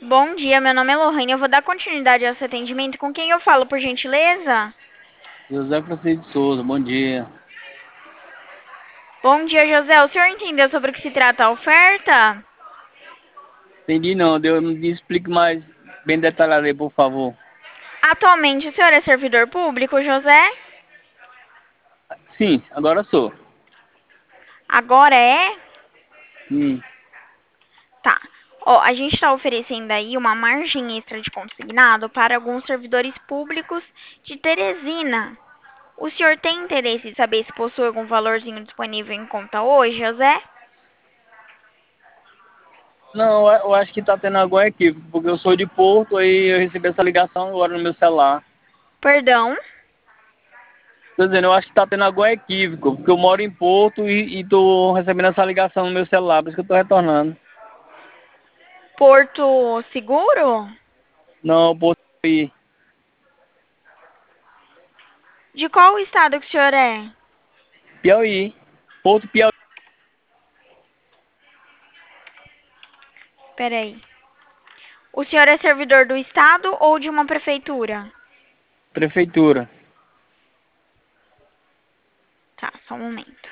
Bom dia, meu nome é Lohane. Eu vou dar continuidade ao seu atendimento. Com quem eu falo, por gentileza? José Francisco de Souza, bom dia. Bom dia, José. O senhor entendeu sobre o que se trata a oferta? Entendi não, me explique mais bem detalhado aí, por favor. Atualmente, o senhor é servidor público, José? Sim, agora sou. Agora é? Sim. Tá. Ó, a gente está oferecendo aí uma margem extra de consignado para alguns servidores públicos de Teresina. O senhor tem interesse em saber se possui algum valorzinho disponível em conta hoje, José? Não, eu acho que tá tendo algum equívoco, porque eu sou de Porto, aí eu recebi essa ligação agora no meu celular. Perdão. Tô dizendo, eu acho que tá tendo algum equívoco, porque eu moro em Porto e tô recebendo essa ligação no meu celular, por isso que eu tô retornando. Porto Seguro? Não, Porto aí, De qual estado que o senhor é? Piauí. Porto Piauí, Peraí. O senhor é servidor do estado ou de uma prefeitura? prefeitura. Tá, só um momento.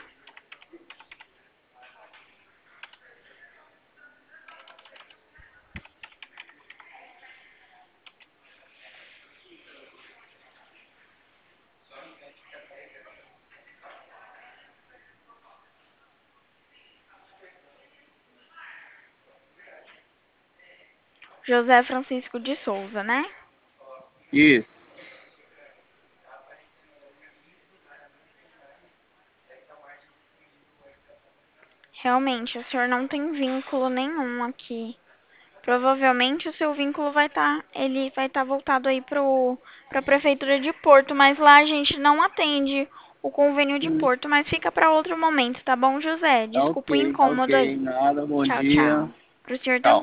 José Francisco de Souza, né? Isso. Realmente, o senhor não tem vínculo nenhum aqui. Provavelmente o seu vínculo ele vai estar voltado aí para a prefeitura de Porto, mas lá a gente não atende o convênio de Porto, mas fica para outro momento, tá bom, José? Tá Desculpa o ok, tá incômodo ok. aí. Nada, bom Tchau, dia. tchau. Pro senhor também. Tchau.